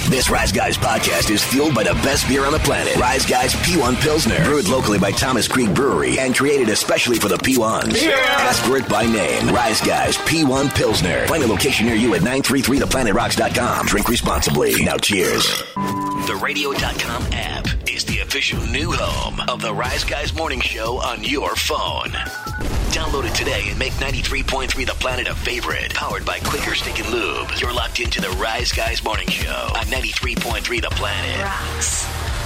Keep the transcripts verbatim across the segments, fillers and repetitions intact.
This Rise Guys podcast is fueled by the best beer on the planet. Rise Guys P one Pilsner. Brewed locally by Thomas Creek Brewery and created especially for the P ones. Yeah. Ask for it by name. Rise Guys P one Pilsner. Find a location near you at nine three three the planet rocks dot com. Drink responsibly. Now cheers. The radio dot com app is the official new home of the Rise Guys Morning Show on your phone. Download it today and make ninety-three point three The Planet a favorite. Powered by Quaker Steak and Lube. You're locked into the Rise Guys Morning Show on ninety-three point three The Planet. Rocks.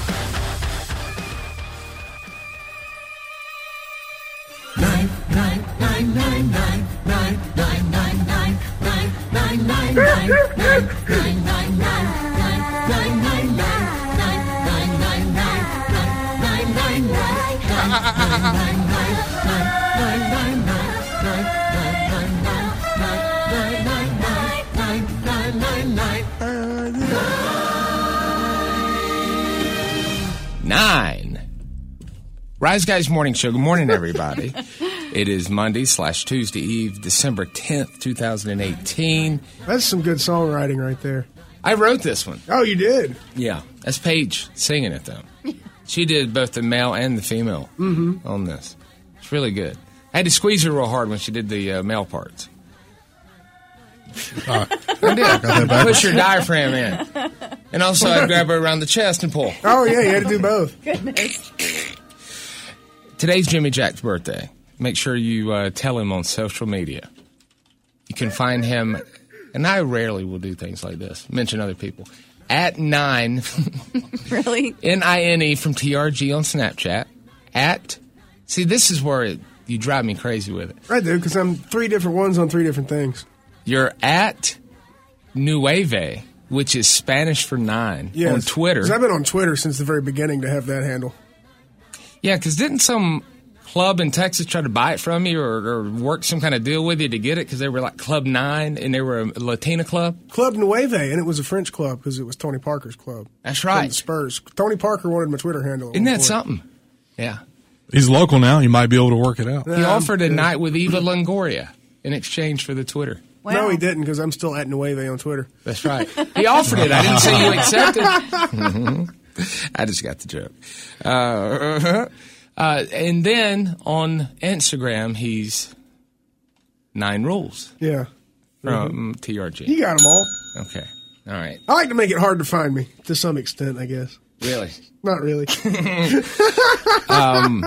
Nine, nine, nine, nine, nine, nine, nine, nine, nine, nine, nine, nine, nine, nine, nine, nine, nine, Nine. Rise Guys Morning Show. Good morning, everybody. It is Monday slash Tuesday Eve, December tenth, twenty eighteen. That's some good songwriting right there. I wrote this one. Oh, you did? Yeah. That's Paige singing it, though. She did both the male and the female mm-hmm. on this. It's really good. I had to squeeze her real hard when she did the uh, male parts. Uh, I did. Push her diaphragm in. And also I grab her around the chest and pull. Oh, yeah, you had to do both. Goodness. Today's Jimmy Jack's birthday. Make sure you uh, tell him on social media. You can find him, and I rarely will do things like this, mention other people, at nine. Really? N I N E from T R G on Snapchat. At, see, this is where it, you drive me crazy with it. I do, because I'm three different ones on three different things. You're at Nueve, which is Spanish for nine, yes, on Twitter. Because I've been on Twitter since the very beginning to have that handle. Yeah, because didn't some club in Texas try to buy it from you or, or work some kind of deal with you to get it because they were like Club Nine and they were a Latina club? Club Nueve, and it was a French club because it was Tony Parker's club. That's right. The Spurs. Tony Parker wanted my Twitter handle. Isn't that something? Yeah. He's local now. He might be able to work it out. He um, offered a yeah. night with Eva Longoria in exchange for the Twitter. Wow. No, he didn't, because I'm still at Nueve on Twitter. That's right. He offered it. I didn't say you accepted. I just got the joke. Uh, uh, and then on Instagram, he's Nine Rules. Yeah. From mm-hmm. T R G. You got them all. Okay. All right. I like to make it hard to find me, to some extent, I guess. Really? Not really. um,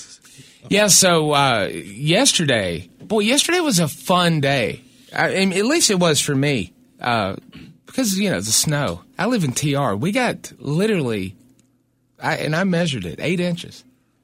yeah, so uh, yesterday, boy, yesterday was a fun day. I, at least it was for me. Uh, because, you know, the snow. I live in T R. We got literally, I, and I measured it, eight inches.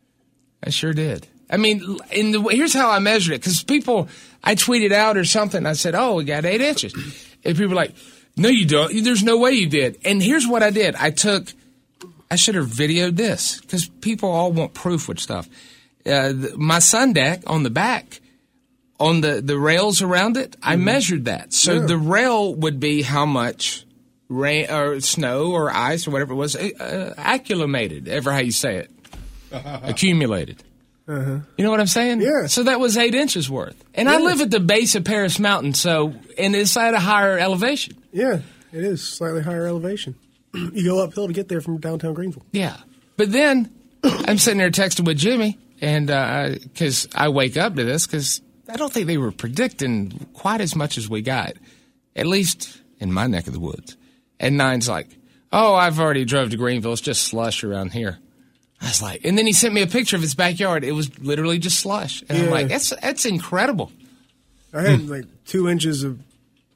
I sure did. I mean, in the, here's how I measured it. Because people, I tweeted out or something. I said, oh, we got eight inches. And people were like, no, you don't. There's no way you did. And here's what I did. I took, I should have videoed this. Because people all want proof with stuff. Uh, the, my sun deck on the back, on the, the rails around it, I mm-hmm. measured that. So yeah. the rail would be how much rain or snow or ice or whatever it was, uh, accumulated, ever how you say it, accumulated. Uh-huh. You know what I'm saying? Yeah. So that was eight inches worth. And yeah. I live at the base of Paris Mountain, so, and it's at a higher elevation. Yeah, it is slightly higher elevation. You go uphill to get there from downtown Greenville. Yeah. But then I'm sitting there texting with Jimmy, and because uh, I wake up to this, because I don't think they were predicting quite as much as we got, at least in my neck of the woods. And Nine's like, oh, I've already drove to Greenville. It's just slush around here. I was like, and then he sent me a picture of his backyard. It was literally just slush. And yeah. I'm like, that's that's incredible. I had hmm. like two inches of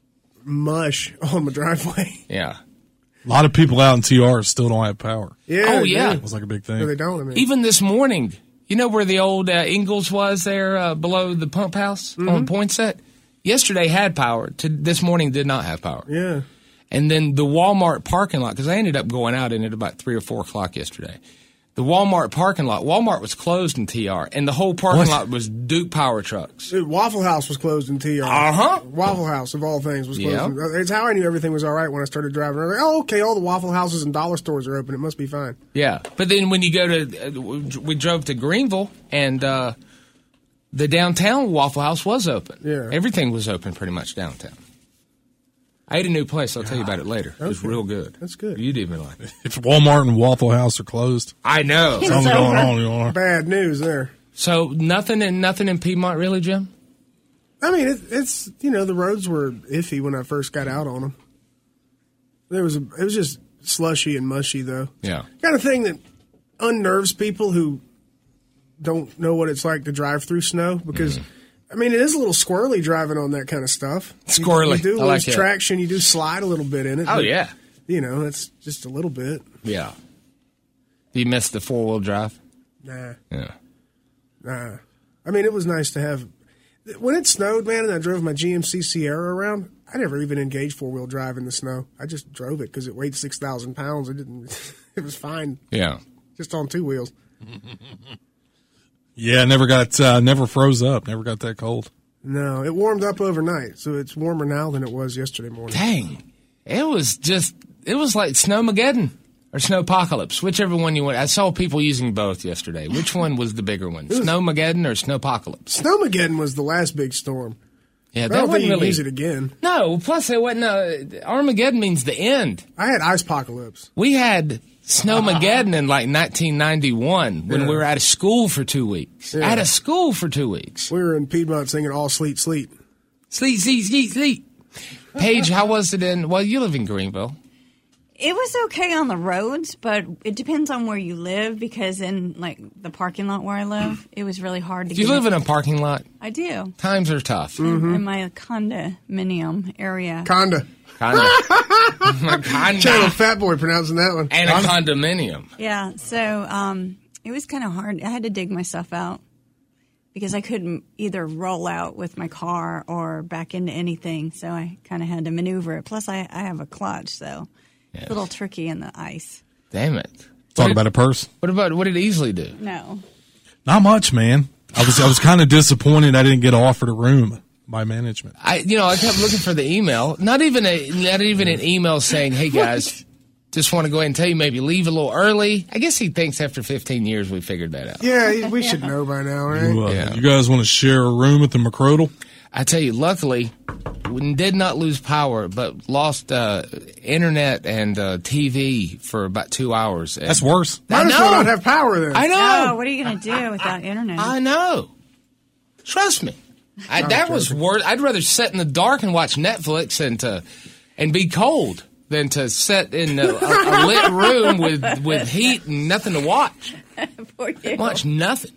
mush on my driveway. Yeah. A lot of people out in T R still don't have power. Yeah. Oh, yeah. It was like a big thing. No, they don't. I mean. Even this morning, you know where the old uh, Ingalls was there uh, below the pump house mm-hmm. on Poinsett? Yesterday had power. To, this morning did not have power. Yeah. And then the Walmart parking lot, because I ended up going out in it about three or four o'clock yesterday. The Walmart parking lot, Walmart was closed in T R, and the whole parking what? lot was Duke Power Trucks. Dude, Waffle House was closed in T R. Uh-huh. Waffle House, of all things, was closed. Yep. In, it's how I knew everything was all right when I started driving. I was like, oh, okay, all the Waffle Houses and dollar stores are open. It must be fine. Yeah. But then when you go to, uh, we drove to Greenville, and uh, the downtown Waffle House was open. Yeah. Everything was open pretty much downtown. I ate a new place. I'll tell you about it later. It was Okay. real good. That's good. You'd even like it. If Walmart and Waffle House are closed, I know. something's going on. You know. Bad news there. So nothing in nothing in Piedmont, really, Jim? I mean, it, it's you know the roads were iffy when I first got out on them. There was a, it was just slushy and mushy though. Yeah. Kind of thing that unnerves people who don't know what it's like to drive through snow because. Mm-hmm. I mean, it is a little squirrely driving on that kind of stuff. Squirrely. You, you do I lose like it. traction. You do slide a little bit in it. Oh, but, yeah. You know, it's just a little bit. Yeah. Do you miss the four-wheel drive? Nah. Yeah. Nah. I mean, it was nice to have. When it snowed, man, and I drove my G M C Sierra around, I never even engaged four-wheel drive in the snow. I just drove it because it weighed six thousand pounds. It didn't. It was fine. Yeah. Just on two wheels. Yeah, never got, uh, never froze up. Never got that cold. No, it warmed up overnight, so it's warmer now than it was yesterday morning. Dang. It was just, it was like Snowmageddon or Snowpocalypse, whichever one you want. I saw people using both yesterday. Which one was the bigger one, Snowmageddon or Snowpocalypse? Snowmageddon was the last big storm. Yeah, I that don't think wasn't you can really. use it again. No, plus it wasn't. Uh, Armageddon means the end. I had ice apocalypse. We had Snowmageddon in like nineteen ninety-one when Yeah. we were out of school for two weeks. Yeah. Out of school for two weeks. We were in Piedmont singing "All Sleet, Sleet." Sleet, sleet, sleet, sleet. Paige, how was it in? Well, you live in Greenville. It was okay on the roads, but it depends on where you live because in like the parking lot where I live, it was really hard to Do you get live in a parking lot? I do. Times are tough. In my condominium area. Conda. Conda. Channel Conda. Fat Boy pronouncing that one. And a condominium. Yeah, so um, it was kind of hard. I had to dig myself out because I couldn't either roll out with my car or back into anything, so I kind of had to maneuver it. Plus, I, I have a clutch, so Yes. a little tricky in the ice. Damn it. Talk What about did, a purse. what about what did Easley do? No. Not much, man. I was, I was kind of disappointed I didn't get offered a room by management. I, you know, I kept looking for the email. Not even a, not even an email saying, "Hey guys, just want to go ahead and tell you maybe leave a little early." I guess he thinks after fifteen years we figured that out. Yeah, we should know by now, right? You, uh, Yeah. you guys want to share a room at the McCrodle? I tell you, luckily, we did not lose power, but lost uh, internet and uh, T V for about two hours. And That's worse. Might I as well know. not have power then. I know. Oh, what are you going to do without internet? I know. Trust me. I, that was worse. I'd rather sit in the dark and watch Netflix and to and be cold than to sit in a, a, a lit room with, with heat and nothing to watch. For you. Watch nothing.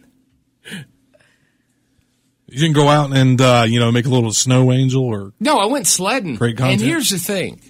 You didn't go out and, uh, you know, make a little snow angel or No, I went sledding. Great content. And here's the thing.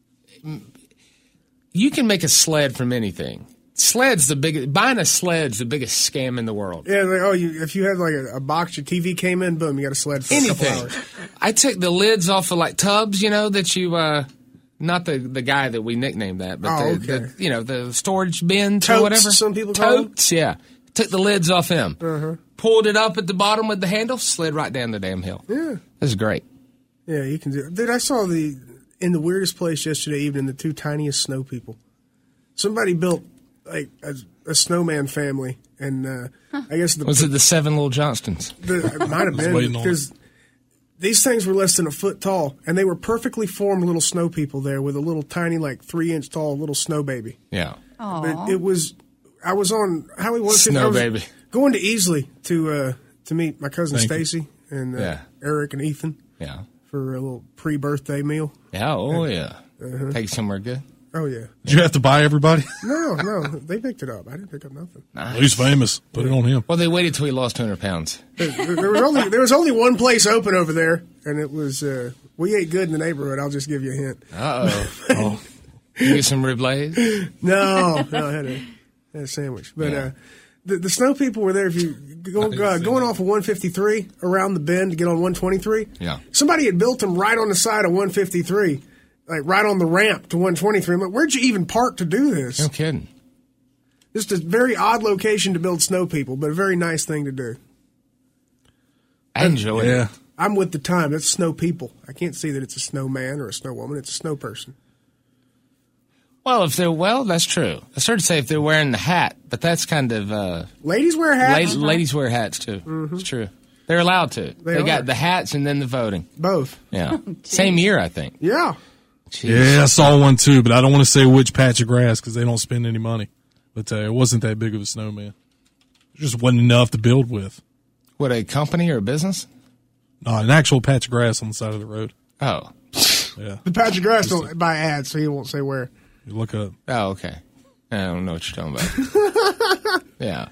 You can make a sled from anything. Sled's the biggest. Buying a sled's the biggest scam in the world. Yeah, like, oh, you, if you had like a, a box, your T V came in, boom, you got a sled for a Anything. couple hours. I took the lids off of like tubs, you know, that you, uh, not the, the guy that we nicknamed that, but Oh, the, okay. the, you know, the storage bins or Totes, whatever. some people call them. Totes, yeah. Took the lids off them. Uh-huh. Pulled it up at the bottom with the handle, slid right down the damn hill. Yeah. This is great. Yeah, you can do it. Dude, I saw the, in the weirdest place yesterday evening, the two tiniest snow people. Somebody built like a, a snowman family, and uh, I guess the, Was it the seven little Johnstons? the it might have been waiting on because these things were less than a foot tall, and they were perfectly formed little snow people there with a little tiny, like three inch tall little snow baby. Yeah. But it was, I was on Howie one fifty. Snow I was baby. going to Easley to uh, to meet my cousin Thank you. Stacy and uh, Yeah. Eric and Ethan Yeah. for a little pre birthday meal. Yeah. Oh, yeah. Uh-huh. Take you somewhere good. Oh yeah, did you have to buy everybody? no, no, they picked it up. I didn't pick up nothing. He's famous. Put it on him. Well, they waited till he lost two hundred pounds. There, there was only there was only one place open over there, and it was uh, we ate good in the neighborhood. I'll just give you a hint. Uh-oh. oh. You get some riblays? No, no, I had a, had a sandwich. But Yeah. uh, the, the snow people were there. If you go, uh, going off of one fifty-three around the bend to get on one twenty-three, Yeah. somebody had built them right on the side of one fifty-three, like right on the ramp to one twenty-three. I'm like, where'd you even park to do this? No kidding. Just a very odd location to build snow people, but a very nice thing to do. I enjoyed Yeah. it. I'm with the time. It's snow people. I can't see that it's a snowman or a snow woman. It's a snow person. Well, if they're, well, that's true. I started to say if they're wearing the hat, but that's kind of, uh, Ladies wear hats. la- ladies wear hats too. It's true. They're allowed to. They, They got are. the hats and then the voting. Both. Yeah. Same year, I think. Yeah. Jeez. Yeah, I saw one too, but I don't want to say which patch of grass because they don't spend any money. But uh, it wasn't that big of a snowman. It just wasn't enough to build with. What, a company or a business? No, an actual patch of grass on the side of the road. Oh. Yeah. The patch of grass don't buy ads, so he won't say where. You look up. Oh, okay. I don't know what you're talking about. Yeah.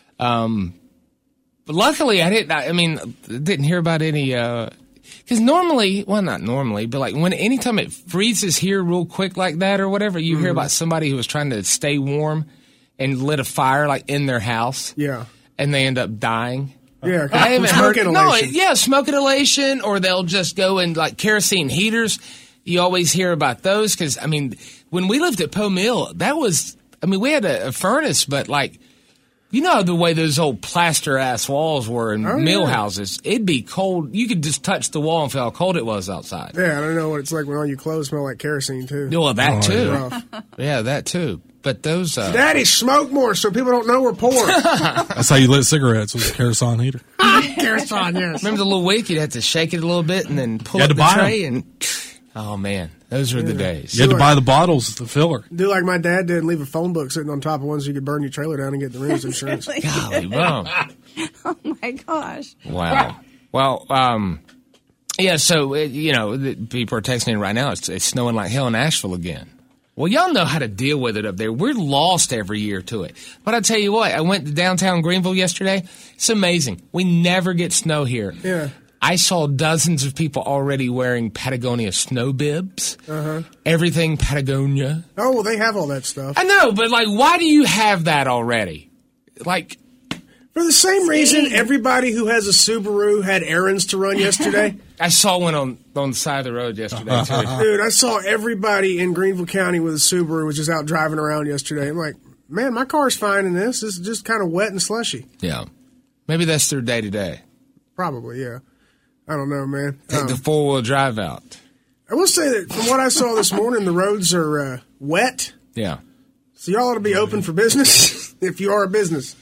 Um, but luckily, I didn't, I mean, didn't hear about any, uh, because normally, well, not normally, but like when anytime it freezes here real quick like that or whatever, you mm-hmm. hear about somebody who was trying to stay warm and lit a fire like in their house. Yeah. And they end up dying. Yeah, I haven't smoke heard. inhalation. No, yeah, smoke inhalation, or they'll just go in like kerosene heaters. You always hear about those because, I mean, when we lived at Poe Mill, that was, I mean, we had a, a furnace, but like, you know the way those old plaster ass walls were in oh, mill yeah. houses. It'd be cold. You could just touch the wall and feel how cold it was outside. Yeah, I don't know what it's like when all your clothes smell like kerosene too. Well, that Oh, too. Rough. Yeah, that too. But those. Uh, Daddy, smoke more so people don't know we're poor. That's how you lit cigarettes with a kerosene heater. Kerosene, yes. remember the little wick? You'd have to shake it a little bit and then pull You up had the to buy tray and. Oh man, those were the days. You had to buy the bottles, the filler. Do like my dad did and leave a phone book sitting on top of one so you could burn your trailer down and get the rooms insurance. Golly, bum. Oh my gosh. Wow. Well, um, yeah, so, it, you know, the, people are texting in right now. It's, it's snowing like hell in Asheville again. Well, y'all know how to deal with it up there. We're lost every year to it. But I tell you what, I went to downtown Greenville yesterday. It's amazing. We never get snow here. Yeah. I saw dozens of people already wearing Patagonia snow bibs. Uh-huh. Everything Patagonia. Oh, well, they have all that stuff. I know, but, like, why do you have that already? Like... For the same reason everybody who has a Subaru had errands to run yesterday. I saw one on, on the side of the road yesterday, too. Dude, I saw everybody in Greenville County with a Subaru was just out driving around yesterday. I'm like, man, my car's fine in this. This is just kind of wet and slushy. Yeah. Maybe that's their day-to-day. Probably, yeah. I don't know, man. Take Um, the four-wheel drive out. I will say that from what I saw this morning, the roads are uh, wet. Yeah. So y'all ought to be open for business if you are a business.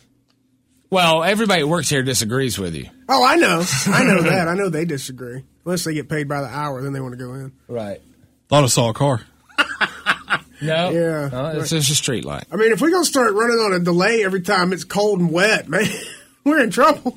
Well, everybody who works here disagrees with you. Oh, I know. I know that. I know they disagree. Unless they get paid by the hour, then they want to go in. Right. Thought I saw a car. No. Yeah. No, it's just a street light. I mean, if we're going to start running on a delay every time it's cold and wet, man, we're in trouble.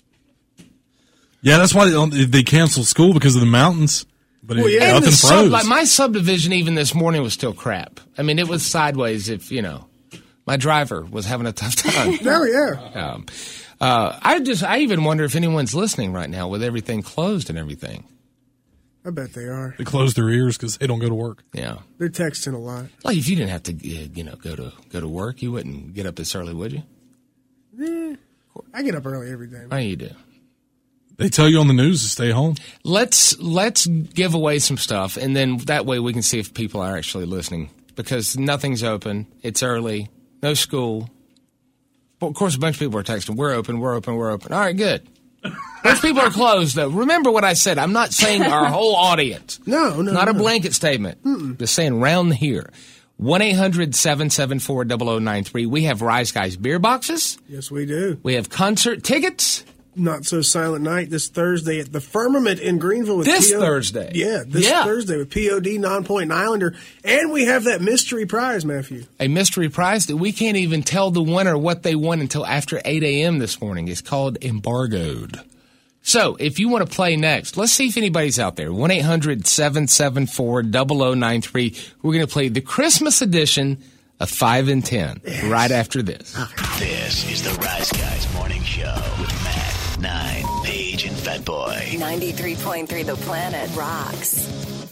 Yeah, that's why they, they canceled school because of the mountains. But Well, it, yeah. And nothing the sub, froze. like my subdivision even this morning was still crap. I mean, it was sideways if, you know, my driver was having a tough time. Oh, yeah. um, uh, I just, I even wonder if anyone's listening right now with everything closed and everything. I bet they are. They close their ears because they don't go to work. Yeah. They're texting a lot. Like if you didn't have to, uh, you know, go to go to work, you wouldn't get up this early, would you? Eh, I get up early every day. Oh, you do. They tell you on the news to stay home. Let's let's give away some stuff, and then that way we can see if people are actually listening. Because nothing's open, it's early, no school. Well, of course, a bunch of people are texting. We're open, we're open, we're open. All right, good. Most people are closed, though. Remember what I said. I'm not saying our whole audience. No, no, Not no. a blanket statement. Mm-mm. Just saying round here. one eight hundred seven seven four zero zero nine three. We have Rise Guys beer boxes. Yes, we do. We have concert tickets. Not So Silent Night this Thursday at the Firmament in Greenville. With This P O Thursday? Yeah, this Yeah. Thursday with P O D, Non-Point, and Islander. And we have that mystery prize, Matthew. A mystery prize that we can't even tell the winner what they won until after eight a.m. this morning. It's called Embargoed. So, if you want to play next, let's see if anybody's out there. one eight hundred seven seven four zero zero nine three. We're going to play the Christmas edition of five and ten yes. right after this. This is the Rise Guys Morning Show with Matt, Nine, Paige, and Fat Boy. ninety-three point three The Planet rocks.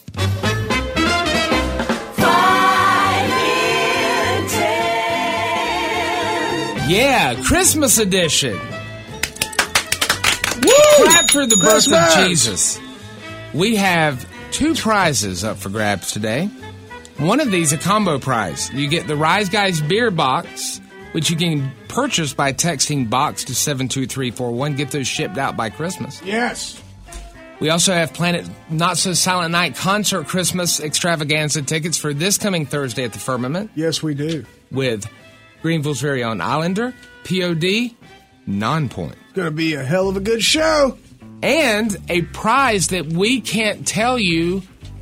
Five and ten. Yeah, Christmas edition. Woo! Clap for the birth Christmas. of Jesus. We have two prizes up for grabs today. One of these, a combo prize. You get the Rise Guys beer box, which you can purchase by texting box to seven two three four one. Get those shipped out by Christmas. Yes. We also have Planet Not So Silent Night concert Christmas extravaganza tickets for this coming Thursday at the Firmament Yes, we do. with Greenville's very own Islander, P O D, Non-Point. It's going to be a hell of a good show. And a prize that we can't tell you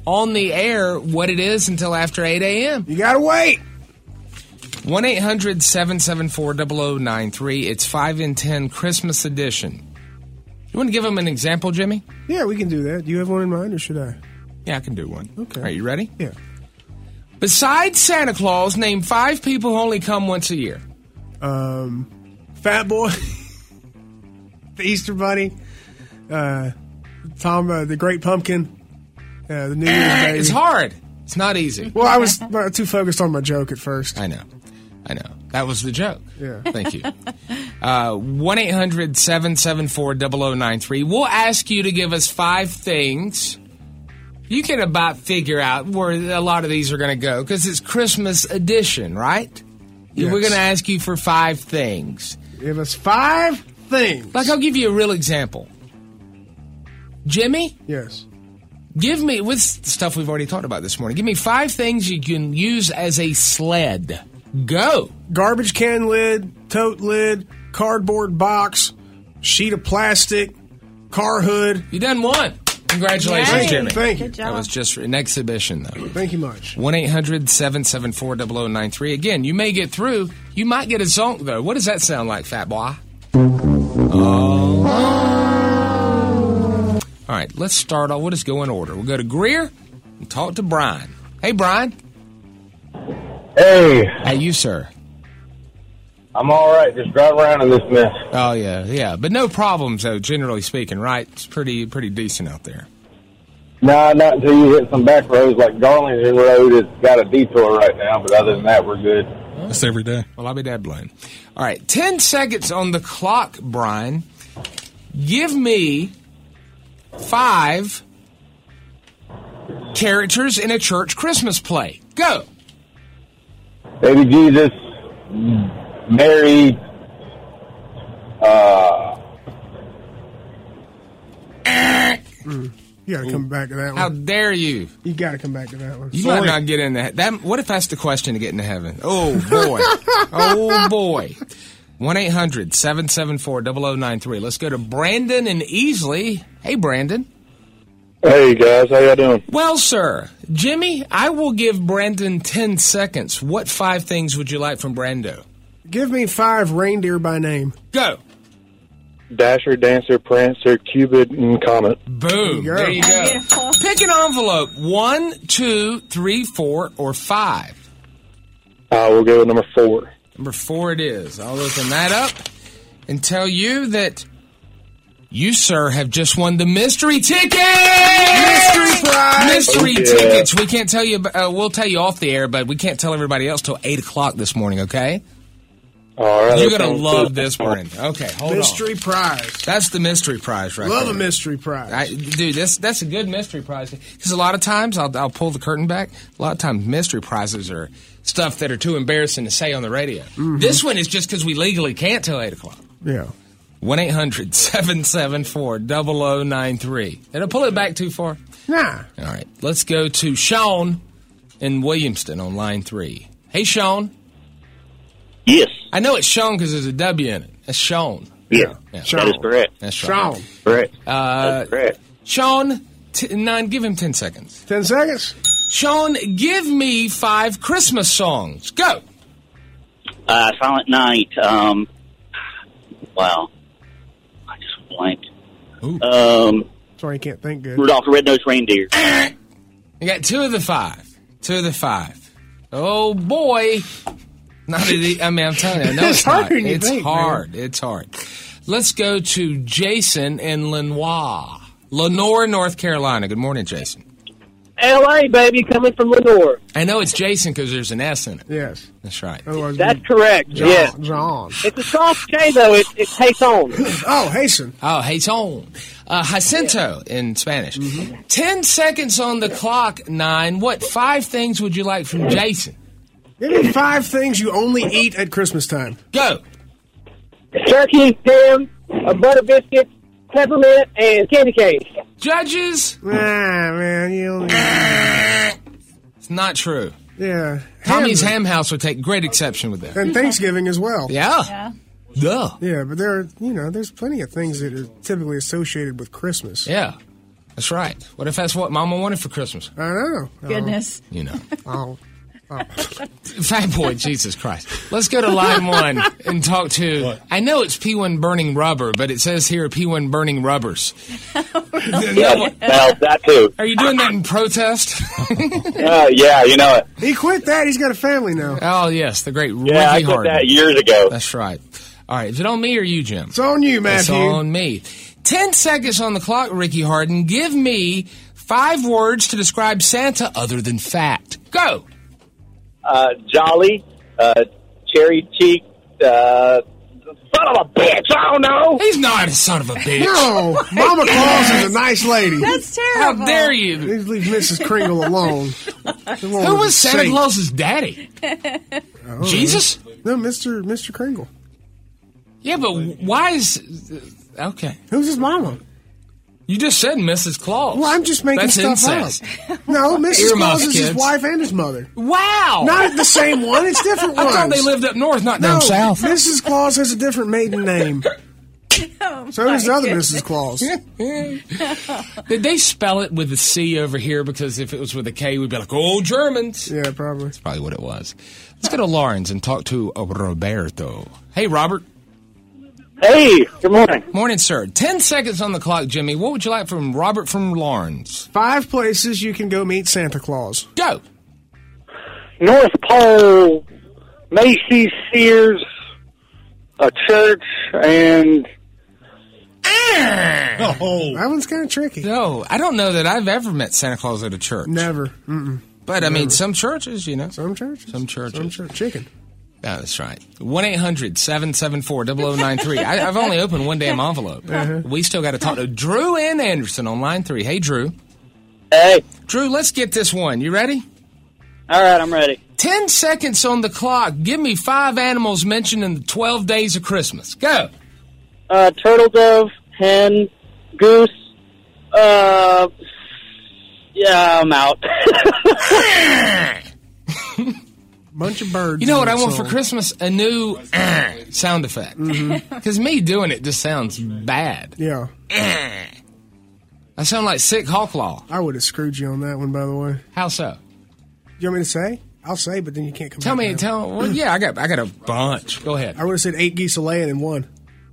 on the air what it is until after eight a.m. You gotta wait. one eight hundred seven seven four zero zero nine three. It's five in ten Christmas edition. You want to give them an example, Jimmy? Yeah, we can do that. Do you have one in mind, or should I? Yeah, I can do one. Okay. All right, you ready? Yeah. Besides Santa Claus, name five people who only come once a year. Um, Fat Boy, the Easter Bunny, uh, Tom, uh, the Great Pumpkin, uh, the New Year's Baby. It's hard. It's not easy. Well, I was uh, too focused on my joke at first. I know. I know. That was the joke. Yeah. Thank you. Uh, one eight hundred seven seven four zero zero nine three. We'll ask you to give us five things. You can about figure out where a lot of these are going to go because it's Christmas edition, right? Yes. We're going to ask you for five things. Give us five things. Like, I'll give you a real example. Jimmy? Yes. Give me, with stuff we've already talked about this morning, give me five things you can use as a sled. Go. Garbage can lid, tote lid, cardboard box, sheet of plastic, car hood. You done one. Congratulations, Yay. Jimmy. Thank you. Good job. That was just an exhibition, though. Thank you much. one eight hundred seven seven four zero zero nine three. Again, you may get through. You might get a zonk, though. What does that sound like, fat boy? Oh. All right, let's start off. We'll just go in order. We'll go to Greer and talk to Brian. Hey, Brian. Hey, Hey, you, sir. I'm all right. Just drive around in this mess. Oh, yeah, yeah. But no problems, though, generally speaking, right? It's pretty pretty decent out there. Nah, not until you hit some back roads like Darlington Road. It's got a detour right now, but other than that, we're good. That's every day. Well, I'll be dead blown. All right, ten seconds on the clock, Brian. Give me five characters in a church Christmas play. Go. Baby Jesus, Mary, uh, You got to come back to that How one. dare you? You got to come back to that one. You might not get into that. What if that's the question to get into heaven? Oh, boy. Oh, boy. one eight hundred seven seven four zero zero nine three. Let's go to Brandon and Easley. Hey, Brandon. Hey guys, how y'all doing? Well, sir, Jimmy, I will give Brandon ten seconds. What five things would you like from Brando? Give me five reindeer by name. Go. Dasher, Dancer, Prancer, Cupid, and Comet. Boom. There There you you go. go. Beautiful. Pick an envelope. One, two, three, four, or five. Uh, we'll go with number four. Number four it is. I'll open that up and tell you that you, sir, have just won the mystery ticket! Mystery prize! Mystery Oh, yeah. tickets. We can't tell you, uh, we'll tell you off the air, but we can't tell everybody else till eight o'clock this morning, okay? All right. You're that going to sounds love good. this, Brandon. Okay, hold Mystery on. prize. That's the mystery prize right Love there. a mystery prize. I, dude, that's that's a good mystery prize because a lot of times I'll I'll pull the curtain back. A lot of times mystery prizes are stuff that are too embarrassing to say on the radio. Mm-hmm. This one is just because we legally can't till eight o'clock. yeah. One eight hundred seven seven four zero zero nine three. Did I pull it back too far? Nah. All right, let's go to Sean in Williamston on line three. Hey, Sean. Yes, I know it's Sean because there's a W in it. That's Sean. yeah, Yeah. Sean. that is correct. That's right. Sean. Correct. Uh, That's correct. Sean, t- nine. Give him ten seconds. Ten seconds. Sean, give me five Christmas songs. Go. Uh, Silent Night. Um, wow, I just blanked. Ooh. Um, Sorry, you can't think good. Rudolph the Red-Nosed Reindeer. You got two of the five. Two of the five. Oh boy. Not a, I mean, I'm telling you, I know it's, It's harder not. than you It's think, hard. It's hard. Let's go to Jason in Lenoir, Lenore, North Carolina. Good morning, Jason. L A, baby, coming from Lenore. I know it's Jason because there's an S in it. Yes. That's right. Otherwise, That's we- correct. John. Yes. John. It's a soft J, though. It, it takes on. Oh, hasten. Oh, hey, Tom. Uh, Jacinto in Spanish. Ten seconds on the clock, Nine. What five things would you like from Jason? Give me five things you only eat at Christmas time. Go. Turkey, ham, a butter biscuit, peppermint, and candy cane. Judges? Ah, man, you only. It's not true. Yeah. Tommy's Ham- Ham House would take great exception with that. And Thanksgiving as well. Yeah. Yeah. Duh. Yeah, but there are, you know, there's plenty of things that are typically associated with Christmas. Yeah. That's right. What if that's what Mama wanted for Christmas? I know. Goodness. You know. Oh. oh. Fat boy, Jesus Christ. Let's go to line one and talk to, What? I know it's P one Burning Rubber, but it says here P one Burning Rubbers. Yeah, well, that too. Are you doing that in protest? Uh, yeah, you know it. He quit that. He's got a family now. Oh, yes, the great Ricky Yeah, I did Harden. that years ago. That's right. All right, is it on me or you, Jim? It's on you, It's Matthew. on me. Ten seconds on the clock, Ricky Harden. Give me five words to describe Santa other than fat. Go. Uh, jolly, uh, cherry cheek, uh, son of a bitch. I don't know. He's not a son of a bitch. No, Mama Claus is a nice lady. That's How terrible. dare you? Please leave Missus Kringle alone. Who was Santa Claus's daddy? Jesus? No, Mister Mister Kringle. Yeah, but why is... Okay. Who's his mama? You just said Missus Claus. Well, I'm just making That's stuff incest. up. No, Missus Earmuffs, Claus is his kids. wife and his mother. Wow. Not the same one. It's different I ones. thought they lived up north, not no, down south. Missus Claus has a different maiden name. Oh, So does the my other goodness. Missus Claus. Did they spell it with a C over here? Because if it was with a K, we'd be like, oh, Germans. Yeah, probably. That's probably what it was. Let's go to Lawrence and talk to uh, Roberto. Hey, Robert. Hey, good morning. Morning, sir. Ten seconds on the clock, Jimmy. What would you like from Robert from Lawrence? Five places you can go meet Santa Claus. Go. North Pole, Macy's, Sears, a church, and Oh, That one's kind of tricky. No, I don't know that I've ever met Santa Claus at a church. Never. Mm-mm. But, I mean, some churches, you know. Some churches. Some churches. Some church. Chicken. Yeah, that's right. one eight hundred seven seven four zero zero nine three. I, I've only opened one damn envelope. Uh-huh. We still got to talk to Drew and Anderson on line three. Hey, Drew. hey. Drew, let's get this one. You ready? All right, I'm ready. Ten seconds on the clock. Give me five animals mentioned in the twelve days of Christmas. Go. Uh, turtle dove, hen, goose, uh, yeah, I'm out. Bunch of birds. You know what in I that want for song. Christmas? A new uh, sound effect. Because me doing it just sounds bad. Yeah. I sound like Sick Hawklaw. I would have screwed you on that one, by the way. How so? You want me to say? I'll say, but then you can't come Tell back me, now. tell. Well, yeah, I got, I got a bunch. Go ahead. I would have said eight geese a laying in one.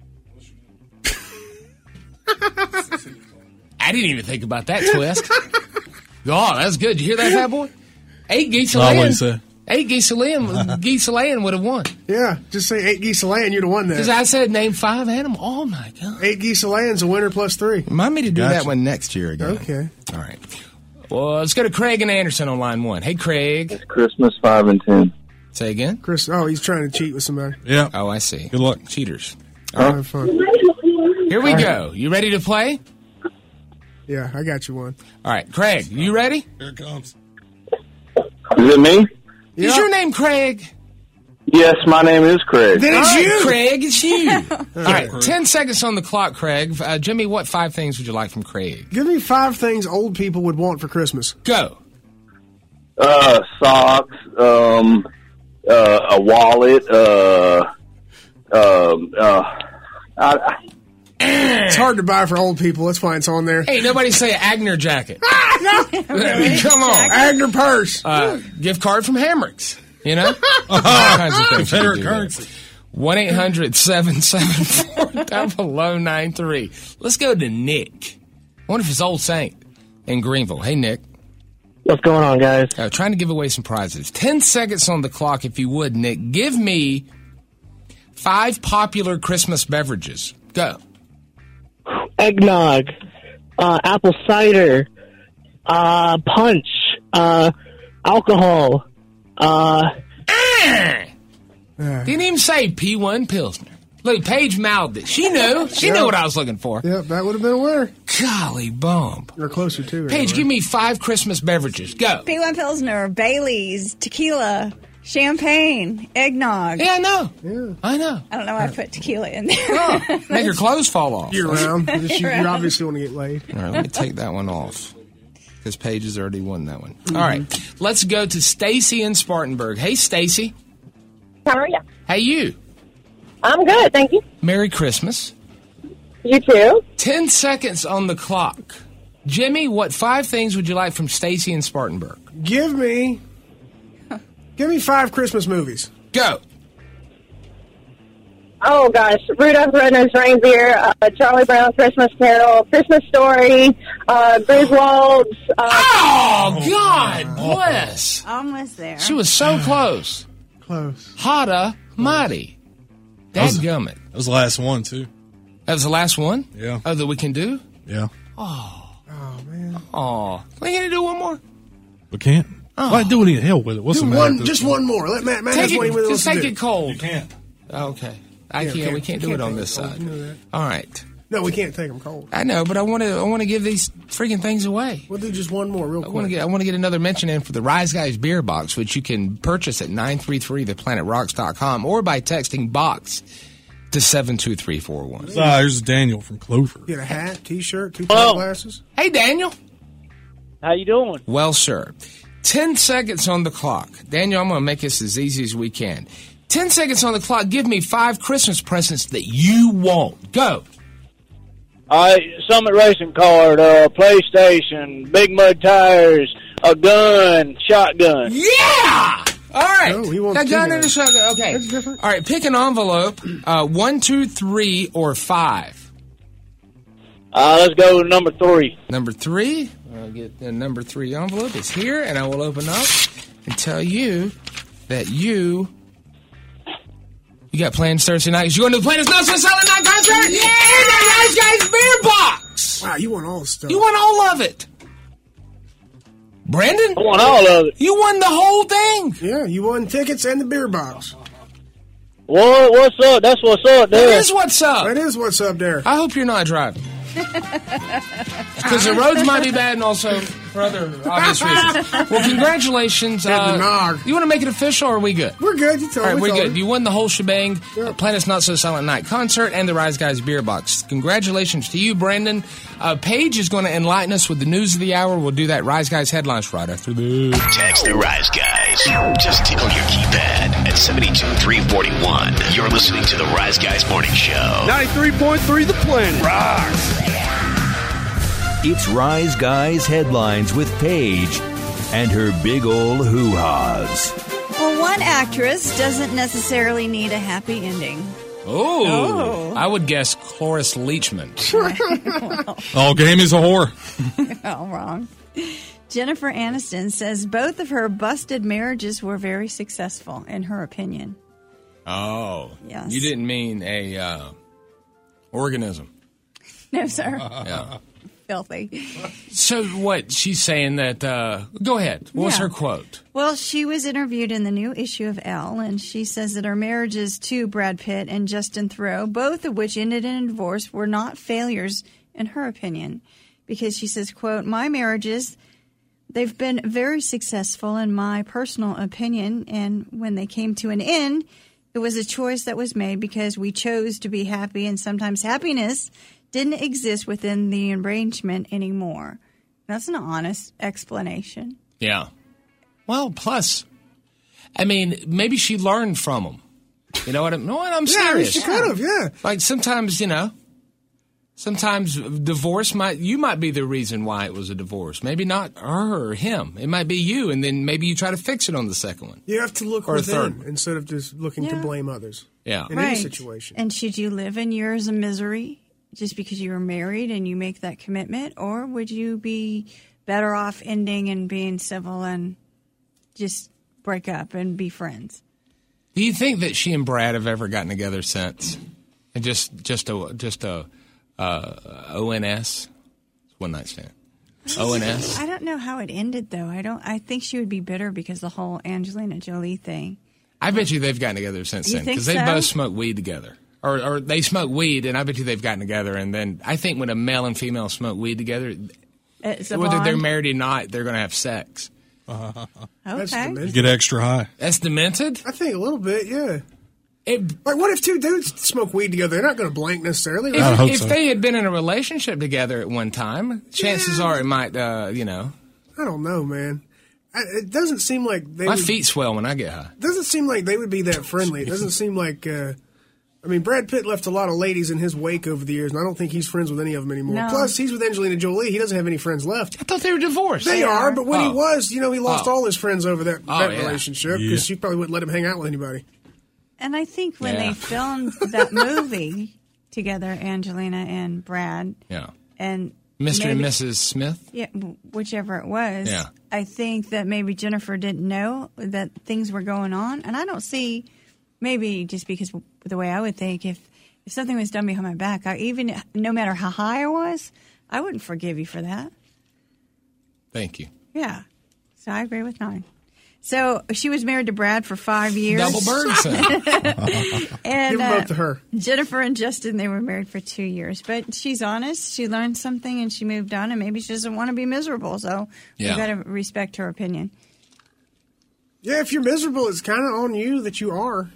I didn't even think about that twist. Oh, that's good. You hear that, fat boy? Eight geese a I laying. wouldn't say. Eight geese a laying. Geese a laying would have won. Yeah, just say eight geese a laying, you'd have won Because that. I said name five animals. Oh my god! Eight geese a laying's a winner plus three. Remind me to do Gotcha. that one next year again. Okay. All right. Well, let's go to Craig and Anderson on line one. Hey, Craig. Christmas five and ten. Say again. Chris, oh, he's trying to cheat with somebody. yeah. Oh, I see. Good luck. Cheaters. I'll have fun. Here we go. You ready to play? Yeah, I got you one. All right, Craig. You ready? Here it comes. Is it me? Is your name Craig? Yes, my name is Craig. Then it's All right, you. Craig. It's you. All right, ten seconds on the clock, Craig. Uh, Jimmy, what five things would you like from Craig? Give me five things old people would want for Christmas. Go. Uh, socks, um, uh, a wallet, uh, um, uh, I, I, It's hard to buy for old people. That's why it's on there. Hey, nobody say Agner jacket. Really? Come on. Agner purse. Uh, gift card from Hammocks. You know? All kinds of things. Confederate currency. one eight hundred seven seven four double oh nine three. Let's go to Nick. I wonder if it's Old Saint in Greenville. Hey, Nick. What's going on, guys? Uh, trying to give away some prizes. Ten seconds on the clock, if you would, Nick. Give me five popular Christmas beverages. Go. Eggnog, uh, apple cider, uh, punch, uh, alcohol, uh, Didn't even say P one Pilsner. Look, Paige mouthed it. She knew. She knew what I was looking for. Yep, that would have been a winner. Golly bump. Or closer to. Paige, give me five Christmas beverages. Go. P one Pilsner, Bailey's, tequila, champagne, eggnog. Yeah, I know. Yeah. I know. I don't know why I put tequila in there. Oh, make your clothes fall off. Year round. You, you Year-round. obviously want to get laid. All right, let me take that one off. Because Paige has already won that one. All right, let's go to Stacy in Spartanburg. Hey, Stacy. How are you? Hey, you. I'm good, thank you. Merry Christmas. You too. Ten seconds on the clock. Jimmy, what five things would you like from Stacy in Spartanburg? Give me, give me five Christmas movies. Go. Oh, gosh. Rudolph the Red-Nosed Reindeer, uh, Charlie Brown's Christmas Carol, Christmas Story, uh, Griswold's. Uh, oh, God bless. Almost there. She was so close. Close. Hotta mighty. Dadgummit. That was the last one, too. That was the last one? Yeah. Oh, that we can do? Yeah. Oh. Oh, man. Oh. We can do one more? We can't. Oh. Why do it in hell with it? What's Do the matter? one, just one more. Let Matt, Matt Take has it, one he really just wants take to it do. cold. You can't. Okay. I Yeah, can't. We can't do can't it on take this cold. side. You know that. All right. No, we can't take them cold. I know, but I want to. I want to give these freaking things away. We'll do just one more real I quick. want to get. I want to get another mention in for the Rise Guys beer box, which you can purchase at nine three three the planet rocks dot com or by texting box to seven two three four one. Ah, here's Daniel from Clover. Get a hat, T-shirt, two Oh. glasses. Hey, Daniel. How you doing? Well, sir. Ten seconds on the clock. Daniel, I'm going to make this as easy as we can. Ten seconds on the clock. Give me five Christmas presents that you want. Go. All right, Summit Racing Card, uh, PlayStation, Big Mud Tires, a gun, shotgun. Yeah! All right. Oh, he wants That two gun guys. in the shotgun. Okay. That's different. All right, pick an envelope. Uh, one, two, three, or five. Uh, let's go with number three. Number three. I'll get the number three envelope. It's here, and I will open up and tell you that you you got plans Thursday night. You're going to the Planet's Not So Silent Night concert. Yeah! And the Rise Guys beer box. Wow, you want all the stuff. You won all of it. Brandon? I want all of it. You won the whole thing. Yeah, you won tickets and the beer box. What? What's up? That's what's up, That there. is what's up. That is what's up there. I hope you're not driving. Because the roads might be bad and also for other obvious reasons. Well, congratulations. Got the Uh, nog. you want to make it official or are we good? We're good. You told All right, me. we're told good. me. You won the whole shebang. Yep. Uh, Planet's Not So Silent Night concert and the Rise Guys beer box. Congratulations to you, Brandon. Uh, Paige is going to enlighten us with the news of the hour. We'll do that Rise Guys headlines right after this. Text the Rise Guys. Just tickle your keypad at seven two three four one. You're listening to the Rise Guys Morning Show. ninety-three point three The Planet rocks. It's Rise Guys Headlines with Paige and her big ol' hoo-haws. Well, one actress doesn't necessarily need a happy ending. Oh, I would guess Cloris Leachman. Oh, Gamey's a whore. Oh, wrong. Jennifer Aniston says both of her busted marriages were very successful, in her opinion. Oh, Yes. You didn't mean a uh, organism. No, sir. Yeah. Filthy. So what? She's saying that. Uh, go ahead. What was Yeah. her quote? Well, she was interviewed in the new issue of Elle, and she says that her marriages to Brad Pitt and Justin Theroux, both of which ended in a divorce, were not failures, in her opinion. Because she says, quote, my marriages, they've been very successful in my personal opinion, and when they came to an end, it was a choice that was made because we chose to be happy, and sometimes happiness didn't exist within the arrangement anymore. That's an honest explanation. Yeah. Well, plus, I mean, maybe she learned from him. You know what I'm? No, what I'm Yeah, I mean, serious. she could have, yeah. Like sometimes, you know, sometimes divorce might you might be the reason why it was a divorce. Maybe not her or him. It might be you, and then maybe you try to fix it on the second one. You have to look Or a within third. instead of just looking to Yeah. blame others. Yeah. In any situation. And should you live in years of misery just because you were married and you make that commitment? Or would you be better off ending and being civil and just break up and be friends? Do you think that she and Brad have ever gotten together since? And just just a just a uh, O N S, one night stand. O N S. I don't know how it ended, though. I don't. I think she would be bitter because the whole Angelina Jolie thing. I bet you they've gotten together since You then think because they so? both smoke weed together, or or they smoke weed, and I bet you they've gotten together. And then I think when a male and female smoke weed together, It's a whether they're bond. married or not, they're going to have sex. That's Okay. demented. Get extra high. That's demented. I think a little bit, yeah. It, Like, what if two dudes smoke weed together? They're not going to blank necessarily. if Right? hope if so. they had been in a relationship together at one time, chances are it might, uh, you know. I don't know, man. I, it doesn't seem like they My would, feet swell when I get high. doesn't seem like they would be that friendly. It doesn't seem like uh, I mean, Brad Pitt left a lot of ladies in his wake over the years, and I don't think he's friends with any of them anymore. No. Plus, he's with Angelina Jolie. He doesn't have any friends left. I thought they were divorced. They, They are, are. but when Oh. he was, you know, he lost Oh. all his friends over that, Oh, that yeah. relationship because Yeah. she probably wouldn't let him hang out with anybody. And I think when Yeah. they filmed that movie together, Angelina and Brad, Yeah. and Mister and maybe- Missus Smith? yeah, w- whichever it was, Yeah. I think that maybe Jennifer didn't know that things were going on, and I don't see, maybe just because of the way I would think, if if something was done behind my back, I even no matter how high I was, I wouldn't forgive you for that. Thank you. Yeah, so I agree with nine. So she was married to Brad for five years. Double bird son. And Give them uh, both to her. Jennifer and Justin, they were married for two years. But she's honest. She learned something and she moved on, and maybe she doesn't want to be miserable. So Yeah. you got to respect her opinion. Yeah, if you're miserable, it's kind of on you that you are.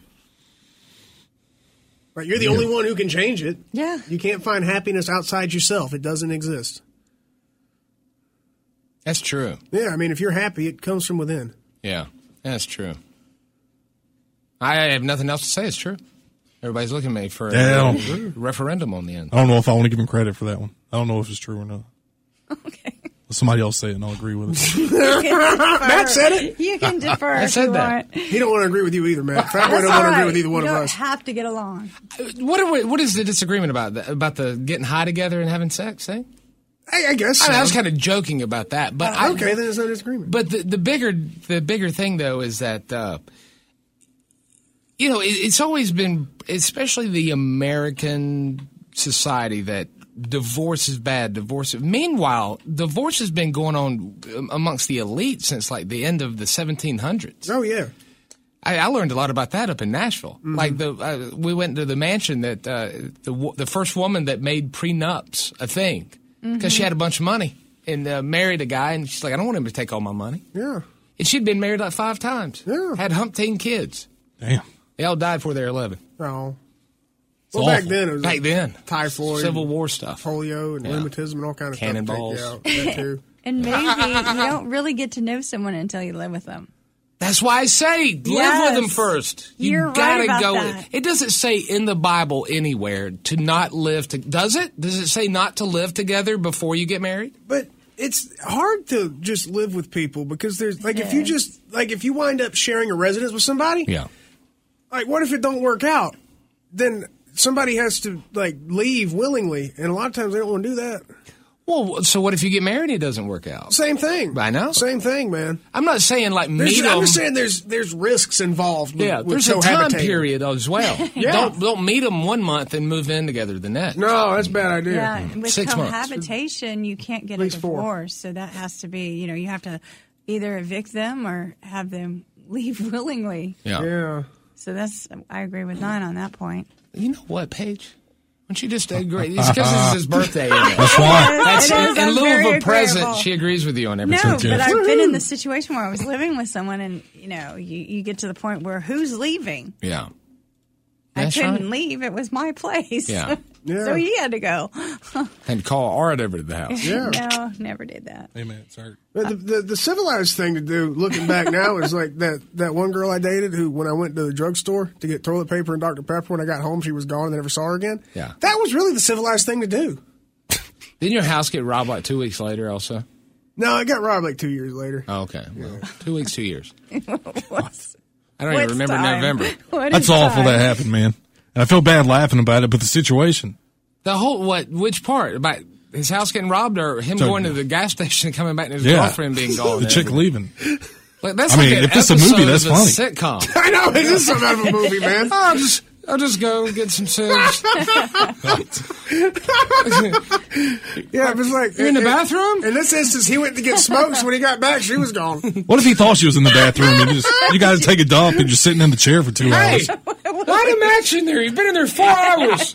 Like, you're the only one who can change it. Yeah. You can't find happiness outside yourself. It doesn't exist. That's true. Yeah, I mean, if you're happy, it comes from within. Yeah, that's true. I have nothing else to say. It's true. Everybody's looking at me for a Yeah, I don't- referendum on the end. I don't know if I want to give him credit for that one. I don't know if it's true or not. Okay. Let somebody else say it, and I'll agree with it. You can defer. Matt said it. You can defer I if said you that. want. He don't want to agree with you either, Matt. Fat Boy That's don't all want to agree right. with either one you of don't us. have to get along. What are we, what is the disagreement about? The, about the getting high together and having sex thing? I, I guess I, so. mean, I was kind of joking about that, but I, okay, then there's no disagreement. But the, the bigger the bigger thing though is that uh, you know it, it's always been, especially the American society, that divorce is bad. Divorce. Meanwhile, divorce has been going on amongst the elite since like the end of the seventeen hundreds. Oh yeah. I, I learned a lot about that up in Nashville. Mm-hmm. Like the uh, we went to the mansion that uh, the wo- the first woman that made prenups a thing because she had a bunch of money and uh, married a guy, and she's like, I don't want him to take all my money. Yeah. And she'd been married like five times. Yeah. Had umpteen kids. Damn. They all died before they were eleven. Oh. It's Well, back awful. then it was Back then, typhoid, Civil War stuff. polio, and Yeah. rheumatism, and all kind of Cannonballs. stuff. to take you out. That too. And maybe you don't really get to know someone until you live with them. That's why I say live Yes. with them first. You You're right gotta about go. that. It doesn't say in the Bible anywhere to not live. To, does it? Does it say not to live together before you get married? But it's hard to just live with people because there's like if you Yeah. just like if you wind up sharing a residence with somebody, Yeah. like what if it don't work out? Then somebody has to like leave willingly, and a lot of times they don't want to do that. Well, so what if you get married and it doesn't work out? Same thing. I know. Same thing, man. I'm not saying like There's, meet I'm them. just saying there's there's risks involved. With, Yeah, with there's a time cohabitating. period as well. Yeah. Don't don't meet them one month and move in together the next. No, that's a bad idea. Yeah, and with Six months. cohabitation, you can't get At a least four. divorce, so that has to be, you know, you have to either evict them or have them leave willingly. Yeah. Yeah. So that's, I agree with nine on that point. You know what, Paige? Why don't you just agree? It's because it's his birthday. Isn't it? That's why. That's It is. in I'm lieu very of a present. agreeable. She agrees with you on No, everything. but I've been in the situation where I was living with someone, and you know, you, you get to the point where who's leaving? Yeah. I That's couldn't right. leave; it was my place. Yeah. Yeah. So he had to go. And to call Art over to the house. Yeah. No, never did that. Hey, man, it's hurt. But the, the the civilized thing to do, looking back now, is like that that one girl I dated who, when I went to the drugstore to get toilet paper and Doctor Pepper, when I got home, she was gone and I never saw her again. Yeah. That was really the civilized thing to do. Didn't your house get robbed like two weeks later also? No, I got robbed like two years later. Oh, okay. Well, two weeks, two years. What's, I don't even what's remember time? November. What That's is awful time? that happened, man. And I feel bad laughing about it, but the situation. The whole, what, which part? About his house getting robbed or him So- going to the gas station and coming back and his Yeah. girlfriend being gone? The chick leaving. Like, that's I like mean, an if it's a episode movie, that's of a funny. sitcom. I know, it is something out of a movie, man. I'll just, I'll just go get some cigs. Yeah, it was like You're in the bathroom? In this instance, he went to get smokes. When he got back, she was gone. What if he thought she was in the bathroom and just, you guys take a dump and just sitting in the chair for two Hey, hours? why the match in there? You've been in there four hours.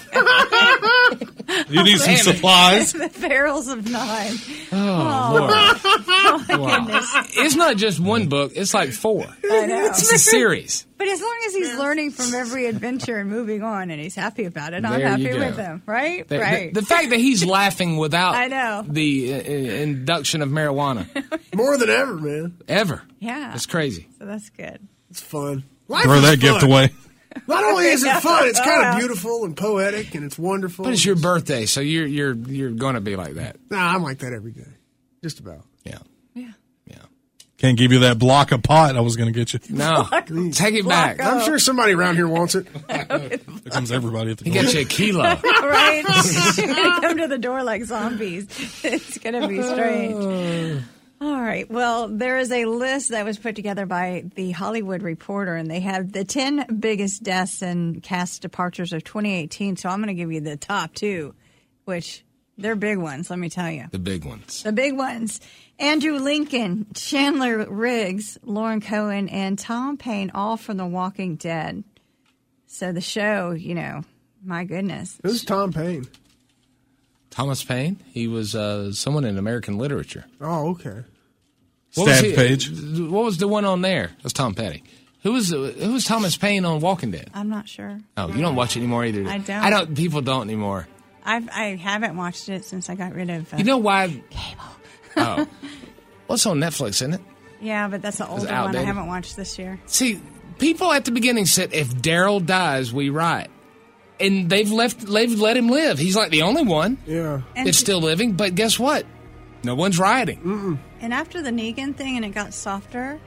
You need some Damn it. supplies. The barrels of nine. Oh, Lord. Oh my Wow. goodness! It's not just one book. It's like four. I know. It's a series. But as long as he's learning from every adventure and moving on, and he's happy about it, I'm There you happy go. with him. Right? The, right. the, the fact that he's laughing without I know. the uh, induction of marijuana More than ever, man. ever. yeah. It's crazy. So that's good. It's fun. Life Throw is that fun. gift away. Not only is it fun, it's kind Oh, of beautiful and poetic, and it's wonderful. But it's your birthday, so you're you're you're going to be like that. Nah, I'm like that every day. Just about. Yeah. Yeah. Can't give you that block of pot I was going to get you. No. Take it back. I'm sure somebody around here wants it. Here comes everybody at the He door. gets you a kilo. Right? You're going to come to the door like zombies. It's going to be strange. All right. Well, there is a list that was put together by the Hollywood Reporter, and they have the ten biggest deaths and cast departures of twenty eighteen. So I'm going to give you the top two, which they're big ones, let me tell you. The big ones. The big ones. Andrew Lincoln, Chandler Riggs, Lauren Cohen, and Tom Paine, all from The Walking Dead. So the show, you know, my goodness. Who's Tom Paine? Thomas Paine. He was uh, someone in American literature. Oh, okay. What was Stab he- page. What was the one on there? That's Tom Petty. Who was who was Thomas Paine on Walking Dead? I'm not sure. Oh, you don't watch it anymore either. I don't. I don't. People don't anymore. I've, I haven't watched it since I got rid of uh, You know why? cable. Oh, well, it's on Netflix, isn't it? Yeah, but that's the older one I outdated. haven't watched this year. See, people at the beginning said, "If Daryl dies, we riot," and they've left. They've let him live. He's like the only one Yeah. And that's still living. But guess what? No one's rioting. Mm-mm. And after the Negan thing and it got softer,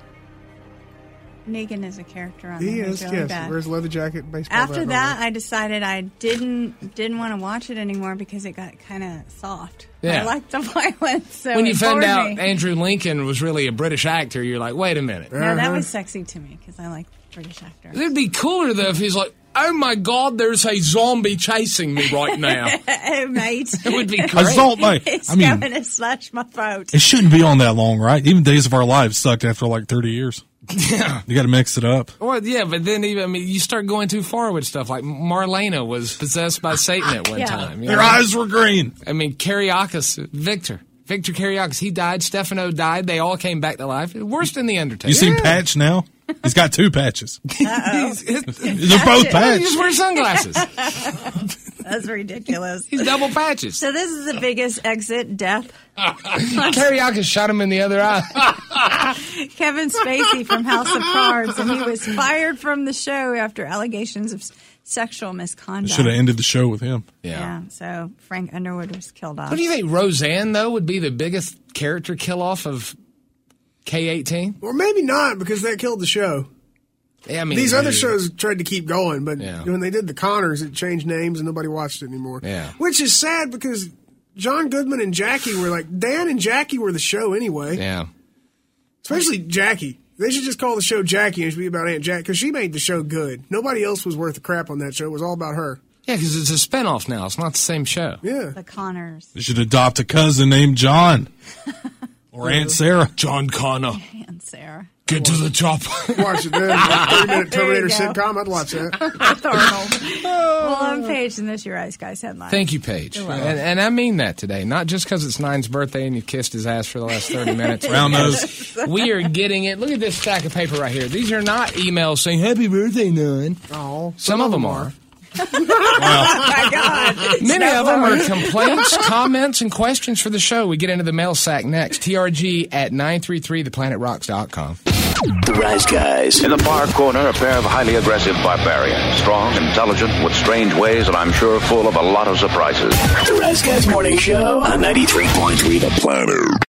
Negan is a character on He there. is, He's really yes. bad. Wears leather jacket, baseball bat, After and all that, I decided I didn't didn't want to watch it anymore because it got kind of soft. Yeah. I liked the violence, so when you it found bored out me. Andrew Lincoln was really a British actor, you're like, wait a minute. No, that Uh-huh. was sexy to me because I like British actors. It'd be cooler though if he's like, oh my God, there's a zombie chasing me right now. Oh, mate. It would be great. A zombie. It's I mean, coming to slash my throat. it shouldn't be on that long, right? Even Days of Our Lives sucked after like thirty years. Yeah. You got to mix it up. Well, yeah, but then even I mean, you start going too far with stuff like Marlena was possessed by Satan at one Yeah. time. you Their know? eyes were green. I mean, Kariakis, Victor, Victor Kariakis, he died. Stefano died. They all came back to life. Worse than the Undertaker. You seen Patch now? He's got two patches. He's, he's, They're both he patch. just wears sunglasses. That's ridiculous. He's double patches. So this is the biggest exit death. Kariakis shot him in the other eye. Kevin Spacey from House of Cards, and he was fired from the show after allegations of s- sexual misconduct. Should have ended the show with him. Yeah. So Frank Underwood was killed off. What do you think? Roseanne, though, would be the biggest character kill off of K eighteen? Or maybe not, because that killed the show. Yeah, I mean, These other dude. shows tried to keep going, but Yeah. when they did the Connors, it changed names and nobody watched it anymore. Yeah. Which is sad because John Goodman and Jackie were like, Dan and Jackie were the show anyway. Yeah. Especially Jackie. They should just call the show Jackie and it should be about Aunt Jack because she made the show good. Nobody else was worth the crap on that show. It was all about her. Yeah, because it's a spinoff now. It's not the same show. Yeah. The Connors. They should adopt a cousin named John. Or Aunt Sarah. John Connor. And Sarah. Get to the top. Watch it then. thirty-minute There you Terminator go. sitcom. I'd watch that. With Arnold. Well, I'm Paige, and this is your Ice Guys headline. Thank you, Paige. You're And, welcome. and I mean that today. Not just because it's Nine's birthday and you kissed his ass for the last thirty minutes. Round nose. We are getting it. Look at this stack of paper right here. These are not emails saying, happy birthday, Nine. Oh, Some of them are. Oh, my God. Many No of them more. are complaints, comments, and questions for the show. We get into the mail sack next. T R G at nine three three the planet rocks dot com. The Rise Guys. In the far corner, a pair of highly aggressive barbarians. Strong, intelligent, with strange ways, and I'm sure full of a lot of surprises. The Rise Guys Morning Show on ninety-three point three The Planet.